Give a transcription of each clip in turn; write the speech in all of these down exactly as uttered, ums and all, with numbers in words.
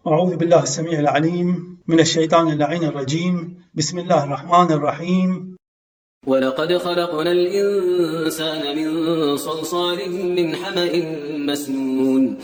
أعوذ بالله السميع العليم من الشيطان اللعين الرجيم. بسم الله الرحمن الرحيم. ولقد خلقنا الإنسان من صلصال من حمأ مسنون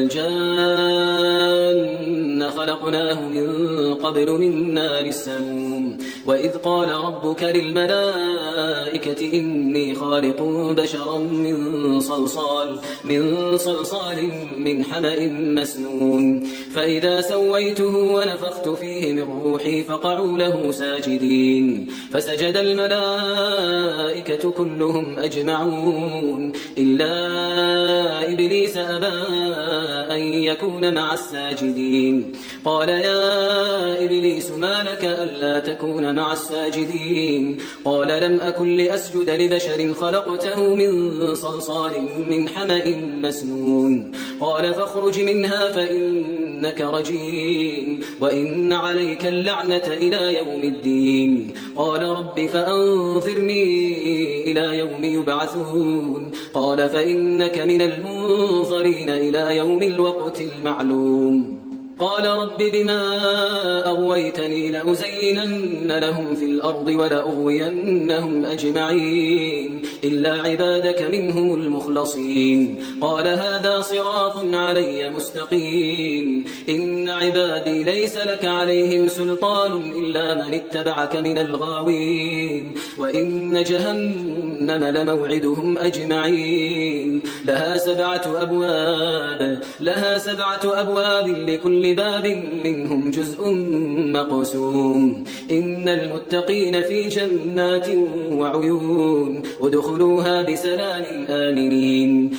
والجان خلقناه من قبل من نار السموم وإذ قال ربك للملائكة إني خالق بشرا من صلصال من صلصال من حمأ مسنون فإذا سويته ونفخت فيه من روحي فقعوا له ساجدين فسجد الملائكة الملائكة كلهم أجمعون إلا إبليس أبى أن يكون مع الساجدين قال يا إبليس ما لك ألا تكون مع الساجدين قال لم أكن لأسجد لبشر خلقته من صلصال من حمأ مسنون قال فاخرج منها فإنك رجيم وإن عليك اللعنة إلى يوم الدين قال رب فأنظرني إلى يوم يبعثون قال فإنك من المنظرين إلى يوم الوقت المعلوم قال رب بما أغويتني لأزينن لهم في الأرض ولأغوينهم أجمعين إلا عبادك منهم المخلصين قال هذا صراط علي مستقيم إن عبادي ليس لك عليهم سلطان إلا من اتبعك من الغاوين وإن جهنم لموعدهم أجمعين لها سبعة أبواب لها سبعة أبواب لكل باب منهم جزء مقسوم إن المتقين في جنات وعيون ادخلوها بسلام آمنين.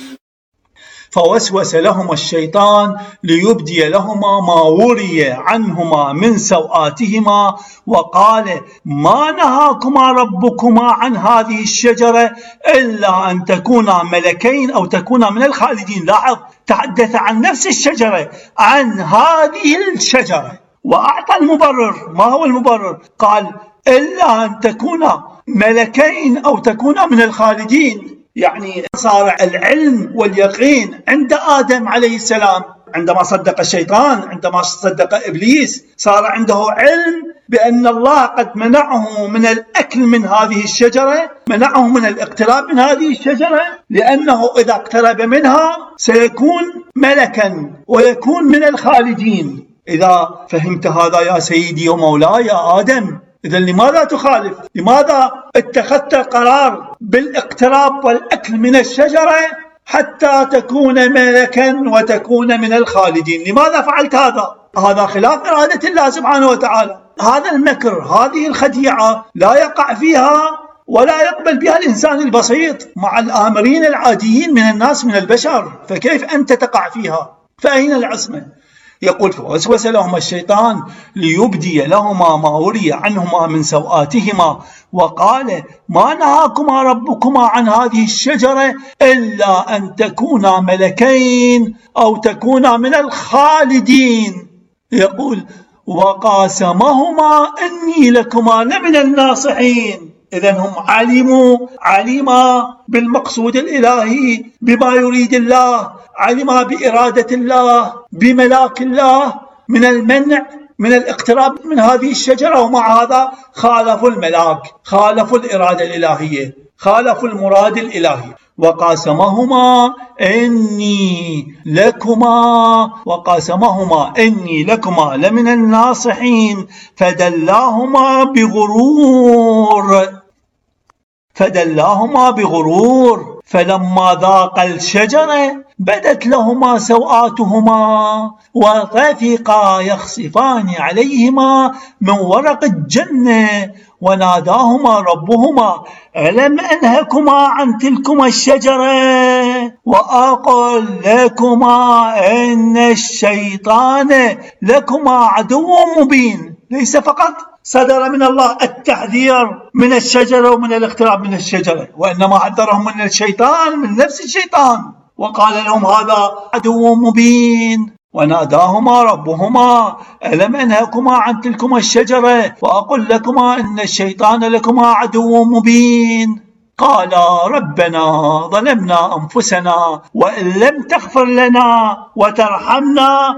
فوسوس لهما الشيطان ليبدي لهما ما وري عنهما من سوآتهما وقال ما نهاكما ربكما عن هذه الشجرة إلا أن تكونا ملكين أو تكونا من الخالدين. لاحظ، تحدث عن نفس الشجرة، عن هذه الشجرة، وأعطى المبرر. ما هو المبرر؟ قال إلا أن تكونا ملكين أو تكونا من الخالدين. يعني صار العلم واليقين عند آدم عليه السلام عندما صدق الشيطان، عندما صدق إبليس، صار عنده علم بأن الله قد منعه من الأكل من هذه الشجرة، منعه من الاقتراب من هذه الشجرة، لأنه إذا اقترب منها سيكون ملكا ويكون من الخالدين. إذا فهمت هذا يا سيدي ومولاي يا آدم، إذا لماذا تخالف؟ لماذا اتخذت القرار بالاقتراب والأكل من الشجرة حتى تكون ملكا وتكون من الخالدين؟ لماذا فعلت هذا؟ هذا خلاف إرادة الله سبحانه وتعالى. هذا المكر، هذه الخديعة لا يقع فيها ولا يقبل بها الإنسان البسيط مع الآمرين العاديين من الناس من البشر، فكيف أنت تقع فيها؟ فأين العصمة؟ يقول فوسوس لهما الشيطان ليبدي لهما ما وري عنهما من سوآتهما وقال ما نهاكما ربكما عن هذه الشجرة إلا أن تكونا ملكين أو تكونا من الخالدين. يقول وقاسمهما إني لكما لمن الناصحين. إذن هم علموا علما بالمقصود الإلهي، بما يريد الله، علما بإرادة الله، بملاك الله، من المنع من الاقتراب من هذه الشجرة، ومع هذا خالفوا الملاك، خالفوا الإرادة الإلهية، خالفوا المراد الإلهي. وقاسمهما إني لكما وقاسمهما إني لكما لمن الناصحين فدلاهما بغرور فدلاهما بغرور فلما ذاق الشجرة بدت لهما سوآتهما وطفقا يخصفان عليهما من ورق الجنة وناداهما ربهما ألم أنهكما عن تلكما الشجرة وأقل لكما إن الشيطان لكما عدو مبين. ليس فقط صدر من الله التحذير من الشجرة ومن الاقتراب من الشجرة، وإنما حذرهم من الشيطان، من نفس الشيطان، وقال لهم هذا عدو مبين. وناداهما ربهما ألم أنهكما عن تلكما الشجرة وأقل لكما إن الشيطان لكما عدو مبين. قال ربنا ظلمنا أنفسنا وإن لم تغفر لنا وترحمنا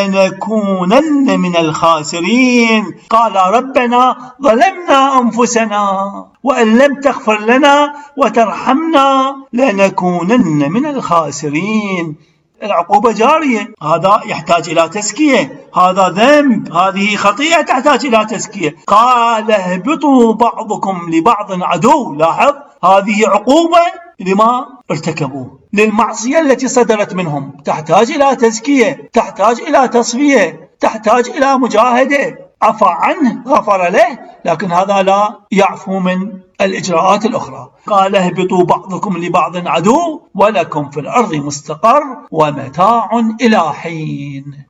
لنكونن من الخاسرين. قال ربنا ظلمنا أنفسنا وإن لم تغفر لنا وترحمنا لنكونن من الخاسرين. العقوبة جارية، هذا يحتاج إلى تزكية، هذا ذنب، هذه خطيئة تحتاج إلى تزكية. قال اهبطوا بعضكم لبعض عدو. لاحظ، هذه عقوبة لما ارتكبوه، للمعصية التي صدرت منهم، تحتاج إلى تزكية، تحتاج إلى تصفية، تحتاج إلى مجاهدة. عفى عنه، غفر له، لكن هذا لا يعفو من الإجراءات الأخرى. قال اهبطوا بعضكم لبعض عدو ولكم في الأرض مستقر ومتاع إلى حين.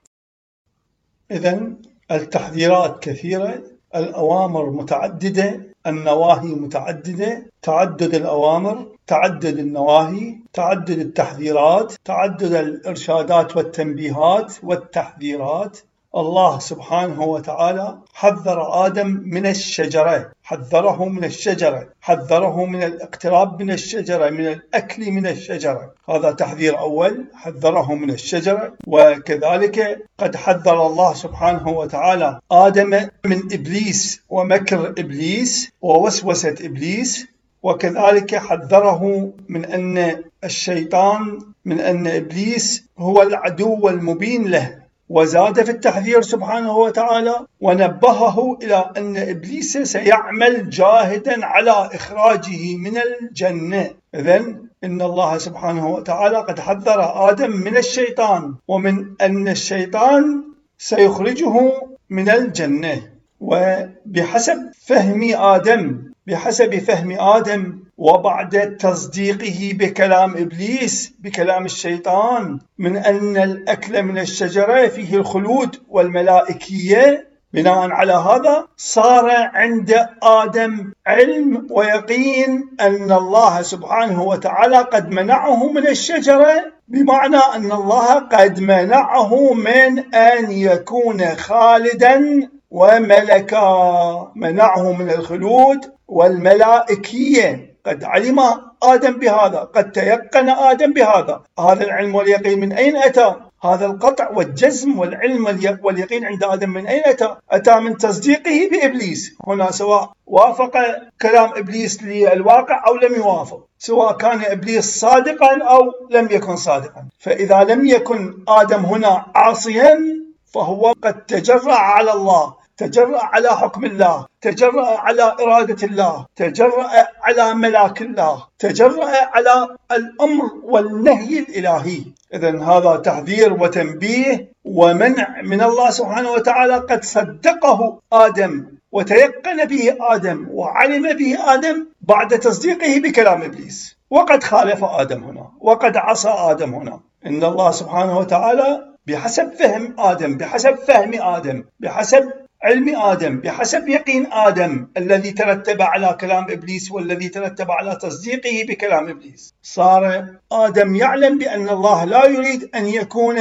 إذن التحذيرات كثيرة، الأوامر متعددة، النواهي متعددة. تعدد الأوامر، تعدد النواهي، تعدد التحذيرات، تعدد الإرشادات والتنبيهات والتحذيرات. الله سبحانه وتعالى حذر آدم من الشجرة، حذره من الشجرة، حذره من الاقتراب من الشجرة، من الأكل من الشجرة. هذا تحذير أول، حذره من الشجرة. وكذلك قد حذر الله سبحانه وتعالى آدم من إبليس ومكر إبليس ووسوسة إبليس. وكذلك حذره من أن الشيطان، من أن إبليس هو العدو المبين له. وزاد في التحذير سبحانه وتعالى ونبهه إلى أن إبليس سيعمل جاهدا على إخراجه من الجنة. إذن إن الله سبحانه وتعالى قد حذر آدم من الشيطان ومن أن الشيطان سيخرجه من الجنة. وبحسب فهم آدم بحسب فهم آدم وبعد تصديقه بكلام إبليس، بكلام الشيطان، من أن الأكل من الشجرة فيه الخلود والملائكية، بناء على هذا صار عند آدم علم ويقين أن الله سبحانه وتعالى قد منعه من الشجرة، بمعنى أن الله قد منعه من أن يكون خالدا وملكا، منعه من الخلود والملائكية. قد علم آدم بهذا، قد تيقن آدم بهذا. هذا العلم واليقين من أين أتى؟ هذا القطع والجزم والعلم واليقين عند آدم من أين أتى؟ أتى من تصديقه بإبليس. هنا سواء وافق كلام إبليس للواقع أو لم يوافق، سواء كان إبليس صادقا أو لم يكن صادقا. فإذا لم يكن آدم هنا عاصيا فهو قد تجرأ على الله، تجرأ على حكم الله، تجرأ على إرادة الله، تجرأ على ملاك الله، تجرأ على الأمر والنهي الإلهي. إذن هذا تحذير وتنبيه ومنع من الله سبحانه وتعالى قد صدقه آدم وتيقن به آدم وعلم به آدم بعد تصديقه بكلام إبليس. وقد خالف آدم هنا، وقد عصى آدم هنا. إن الله سبحانه وتعالى بحسب فهم آدم، بحسب فهم آدم، بحسب علم آدم، بحسب يقين آدم الذي ترتب على كلام إبليس والذي ترتب على تصديقه بكلام إبليس، صار آدم يعلم بأن الله لا يريد أن يكون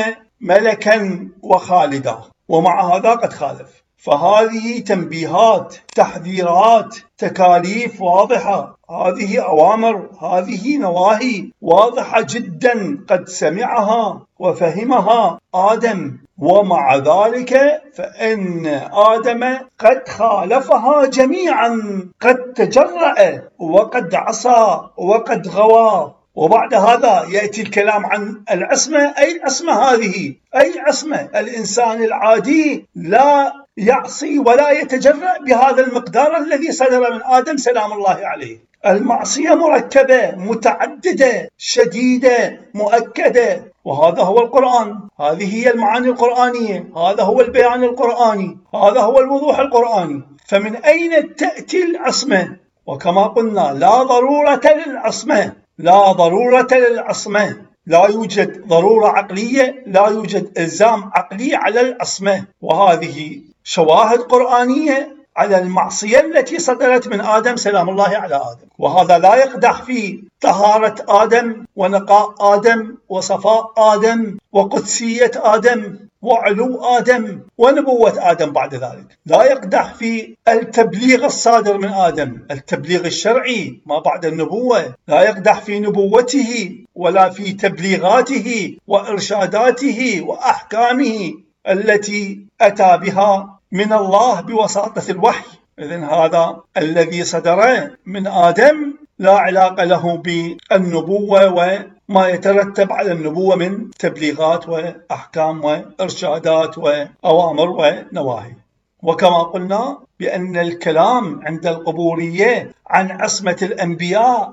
ملكا وخالدا، ومع هذا قد خالف. فهذه تنبيهات، تحذيرات، تكاليف واضحة، هذه أوامر، هذه نواهي واضحة جدا قد سمعها وفهمها آدم، ومع ذلك فإن آدم قد خالفها جميعا، قد تجرأ وقد عصى وقد غوى. وبعد هذا يأتي الكلام عن العصمة. أي العصمة هذه؟ أي عصمة؟ الإنسان العادي لا يعصي ولا يتجرأ بهذا المقدار الذي صدر من آدم سلام الله عليه. المعصية مركبة، متعددة، شديدة، مؤكدة، وهذا هو القرآن، هذه هي المعاني القرآنية، هذا هو البيان القرآني، هذا هو الوضوح القرآني. فمن أين تأتي العصمة؟ وكما قلنا لا ضرورة للعصمة، لا ضرورة للعصمة، لا يوجد ضرورة عقلية، لا يوجد إلزام عقلي على العصمة. وهذه شواهد قرآنية على المعصية التي صدرت من آدم سلام الله على آدم. وهذا لا يقدح في طهارة آدم ونقاء آدم وصفاء آدم وقدسية آدم وعلو آدم ونبوة آدم بعد ذلك. لا يقدح في التبليغ الصادر من آدم، التبليغ الشرعي ما بعد النبوة، لا يقدح في نبوته ولا في تبليغاته وإرشاداته وأحكامه التي أتى بها من الله بواسطة الوحي. إذن هذا الذي صدر من آدم لا علاقة له بالنبوة وما يترتب على النبوة من تبليغات وأحكام وإرشادات وأوامر ونواهي. وكما قلنا بأن الكلام عند القبورية عن عصمة الأنبياء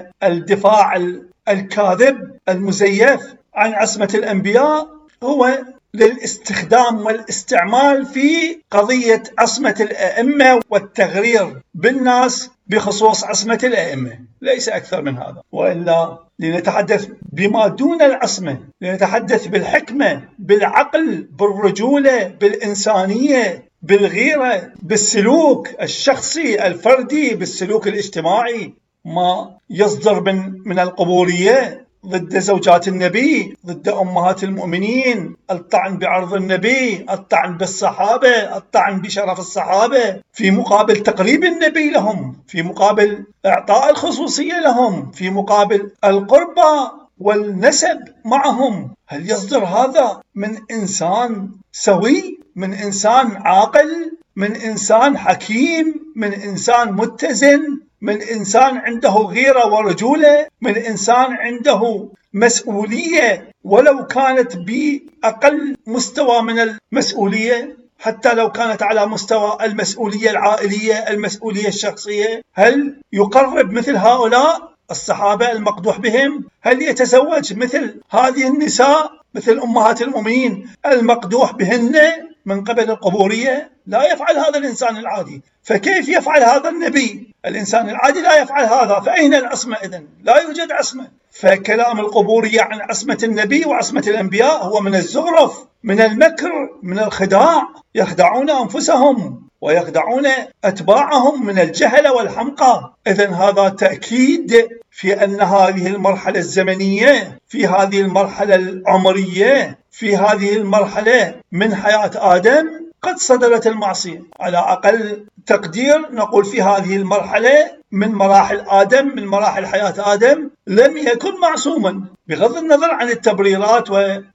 والدفاع الكاذب المزيف عن عصمة الأنبياء هو للاستخدام والاستعمال في قضية عصمة الأئمة والتغرير بالناس بخصوص عصمة الأئمة، ليس أكثر من هذا. وإلا لنتحدث بما دون العصمة، لنتحدث بالحكمة، بالعقل، بالرجولة، بالإنسانية، بالغيرة، بالسلوك الشخصي الفردي، بالسلوك الاجتماعي. ما يصدر من من القبورية ضد زوجات النبي، ضد أمهات المؤمنين، الطعن بعرض النبي، الطعن بالصحابة، الطعن بشرف الصحابة، في مقابل تقريب النبي لهم، في مقابل إعطاء الخصوصية لهم، في مقابل القربة والنسب معهم. هل يصدر هذا من إنسان سوي، من إنسان عاقل، من إنسان حكيم، من إنسان متزن، من إنسان عنده غيرة ورجولة، من إنسان عنده مسؤولية ولو كانت بأقل مستوى من المسؤولية، حتى لو كانت على مستوى المسؤولية العائلية، المسؤولية الشخصية؟ هل يقرب مثل هؤلاء الصحابة المقدوح بهم؟ هل يتزوج مثل هذه النساء، مثل أمهات المؤمنين المقدوح بهن من قبل القبورية؟ لا يفعل هذا الإنسان العادي. فكيف يفعل هذا النبي؟ الإنسان العادي لا يفعل هذا، فأين العصمة إذن؟ لا يوجد عصمة. فكلام القبورية عن عصمة النبي وعصمة الأنبياء هو من الزخرف، من المكر، من الخداع. يخدعون أنفسهم ويخدعون أتباعهم من الجهل والحمقى. إذن هذا تأكيد في أن هذه المرحلة الزمنية، في هذه المرحلة العمرية، في هذه المرحلة من حياة آدم قد صدرت المعصية. على أقل تقدير نقول في هذه المرحلة من مراحل آدم، من مراحل حياة آدم، لم يكن معصوما، بغض النظر عن التبريرات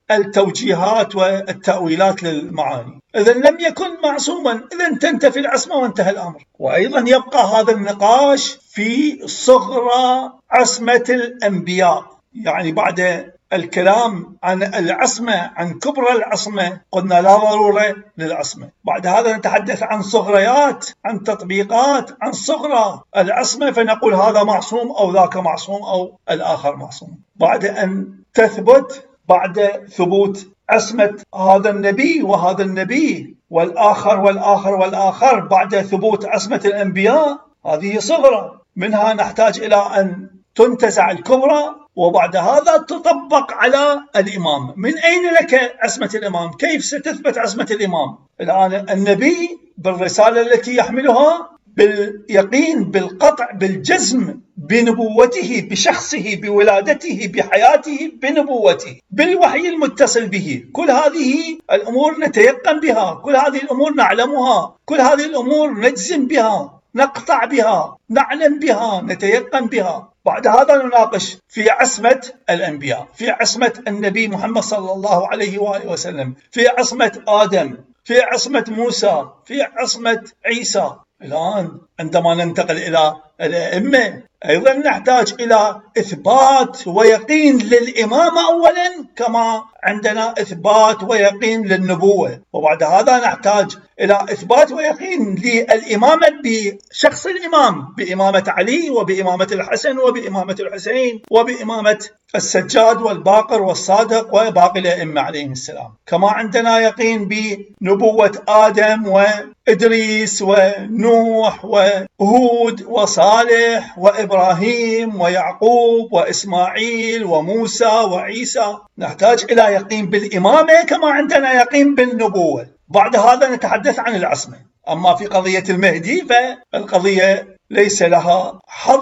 والتوجيهات والتأويلات للمعاني. إذن لم يكن معصوما، إذن تنتفي العصمة وانتهى الأمر. وأيضا يبقى هذا النقاش في صغرى عصمة الأنبياء، يعني بعد الكلام عن العصمة، عن كبرى العصمة، قلنا لا ضرورة للعصمة. بعد هذا نتحدث عن صغريات، عن تطبيقات، عن صغرى العصمة، فنقول هذا معصوم أو ذاك معصوم أو الآخر معصوم. بعد أن تثبت، بعد ثبوت عصمة هذا النبي وهذا النبي والآخر والآخر والآخر، بعد ثبوت عصمة الأنبياء، هذه صغرى. منها نحتاج إلى أن تنتزع الكبرى، وبعد هذا تطبق على الإمام. من أين لك عصمة الإمام؟ كيف ستثبت عصمة الإمام؟ الآن النبي بالرسالة التي يحملها، باليقين، بالقطع، بالجزم بنبوته، بشخصه، بولادته، بحياته، بنبوته، بالوحي المتصل به، كل هذه الأمور نتيقن بها، كل هذه الأمور نعلمها، كل هذه الأمور نجزم بها، نقطع بها، نعلم بها، نتيقن بها. بعد هذا نناقش في عصمة الأنبياء، في عصمة النبي محمد صلى الله عليه وآله وسلم، في عصمة آدم، في عصمة موسى، في عصمة عيسى. الآن عندما ننتقل إلى الأئمة أيضا نحتاج إلى إثبات ويقين للإمامة أولا، كما عندنا إثبات ويقين للنبوة. وبعد هذا نحتاج إلى إثبات ويقين للإمامة بشخص الإمام، بإمامة علي وبإمامة الحسن وبإمامة الحسين وبإمامة السجاد والباقر والصادق وباقي الأئمة عليهم السلام. كما عندنا يقين بنبوة آدم وإدريس ونوح وهود وصالح وإبراهيم ويعقوب وإسماعيل وموسى وعيسى. نحتاج إلى يقين بالإمامة كما عندنا يقين بالنبوة. بعد هذا نتحدث عن العصمة. أما في قضية المهدي فالقضية ليس لها حظ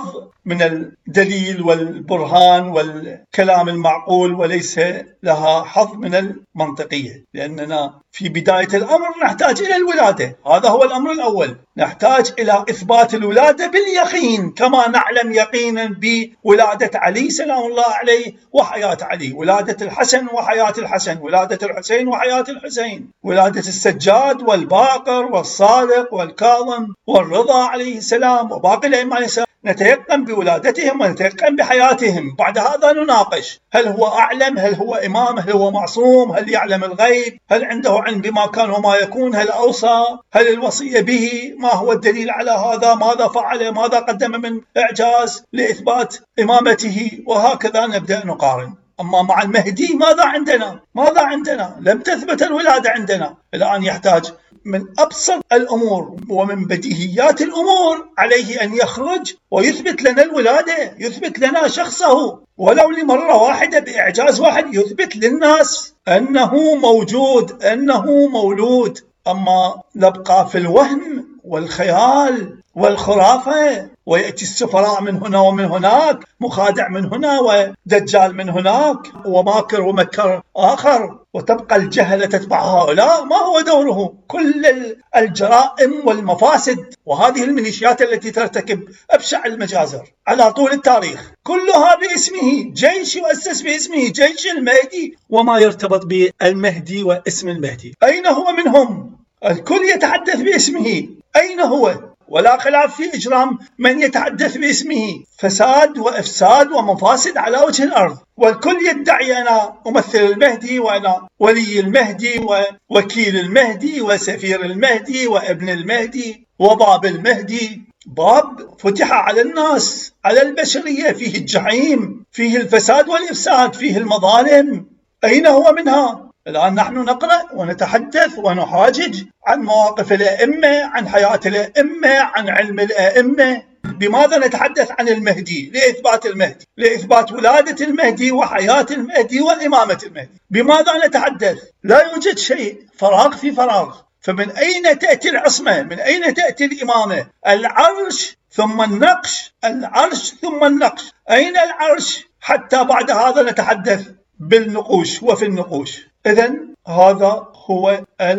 من الدليل والبرهان والكلام المعقول، وليس لها حظ من المنطقية، لأننا في بداية الأمر نحتاج إلى الولادة. هذا هو الأمر الأول، نحتاج إلى إثبات الولادة باليقين، كما نعلم يقينا بولادة علي سلام الله عليه وحياة علي، ولادة الحسن وحياة الحسن، ولادة الحسين وحياة الحسين، ولادة السجاد والباقر والصادق والكاظم والرضا عليه السلام وباقي الأئمة عليه السلام. نتيقن بولادتهم ونتيقن بحياتهم. بعد هذا نناقش هل هو أعلم، هل هو إمام، هل هو معصوم، هل يعلم الغيب، هل عنده علم بما كان وما يكون، هل أوصى، هل الوصية به، ما هو الدليل على هذا، ماذا فعل، ماذا قدم من إعجاز لإثبات إمامته، وهكذا نبدأ نقارن. أما مع المهدي ماذا عندنا؟ ماذا عندنا؟ لم تثبت الولادة عندنا. الآن يحتاج من أبسط الأمور ومن بديهيات الأمور عليه أن يخرج ويثبت لنا الولادة، يثبت لنا شخصه ولو لمرة واحدة بإعجاز واحد، يثبت للناس أنه موجود، أنه مولود. أما نبقى في الوهم والخيال والخرافة، ويأتي السفراء من هنا ومن هناك، مخادع من هنا ودجال من هناك وماكر ومكر آخر، وتبقى الجهلة تتبع هؤلاء. ما هو دوره؟ كل الجرائم والمفاسد وهذه الميليشيات التي ترتكب أبشع المجازر على طول التاريخ كلها باسمه، جيش يؤسس باسمه، جيش المهدي وما يرتبط بالمهدي واسم المهدي. أين هو منهم؟ الكل يتحدث باسمه، أين هو؟ ولا خلاف في إجرام من يتحدث باسمه، فساد وإفساد ومفاسد على وجه الأرض، والكل يدعي أنا أمثل المهدي وأنا ولي المهدي ووكيل المهدي وسفير المهدي وابن المهدي وباب المهدي. باب فتح على الناس، على البشرية، فيه الجحيم، فيه الفساد والإفساد، فيه المظالم. أين هو منها؟ الآن نحن نقرأ ونتحدث ونحاجج عن مواقف الأئمة، عن حياة الأئمة، عن علم الأئمة. بماذا نتحدث عن المهدي؟ لإثبات المهدي، لإثبات ولادة المهدي وحياة المهدي وإمامة المهدي. بماذا نتحدث؟ لا يوجد شيء، فراغ في فراغ. فمن أين تأتي العصمة؟ من أين تأتي الإمامة؟ العرش ثم النقش، العرش ثم النقش. أين العرش؟ حتى بعد هذا نتحدث بالنقوش وفي النقوش. إذن هذا هو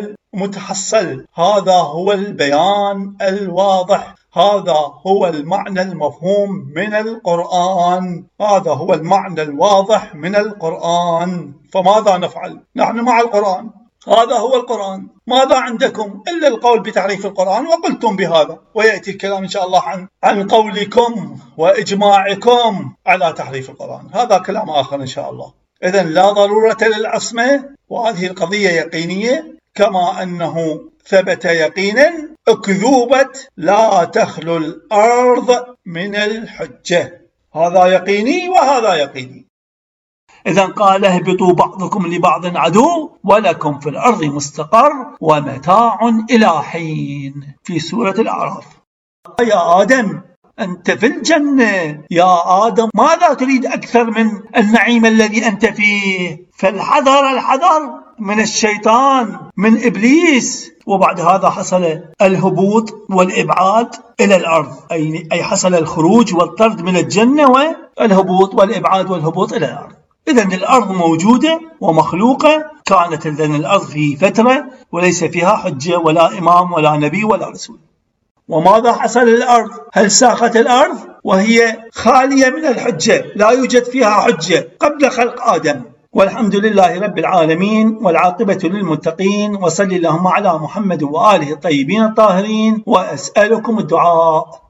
المتحصل، هذا هو البيان الواضح، هذا هو المعنى المفهوم من القرآن، هذا هو المعنى الواضح من القرآن. فماذا نفعل؟ نحن مع القرآن، هذا هو القرآن. ماذا عندكم إلا القول بتحريف القرآن؟ وقلتم بهذا، ويأتي الكلام إن شاء الله عن عن قولكم وإجماعكم على تحريف القرآن، هذا كلام آخر إن شاء الله. إذن لا ضرورة للعصمة، وهذه القضية يقينية، كما أنه ثبت يقينا أكذوبة لا تخلو الأرض من الحجة، هذا يقيني وهذا يقيني. إذن قال اهبطوا بعضكم لبعض عدو ولكم في الأرض مستقر ومتاع إلى حين، في سورة الأعراف. يا آدم أنت في الجنة، يا آدم ماذا تريد أكثر من النعيم الذي أنت فيه؟ فالحذر الحذر من الشيطان، من إبليس. وبعد هذا حصل الهبوط والإبعاد إلى الأرض، أي حصل الخروج والطرد من الجنة والهبوط والإبعاد والهبوط إلى الأرض. إذن الأرض موجودة ومخلوقة، كانت إذن الأرض في فترة وليس فيها حجة ولا إمام ولا نبي ولا رسول. وماذا حصل للأرض؟ هل ساخت الأرض وهي خالية من الحجة، لا يوجد فيها حجة قبل خلق آدم. والحمد لله رب العالمين، والعاقبة للمتقين، وصل اللهم على محمد وآله الطيبين الطاهرين، وأسألكم الدعاء.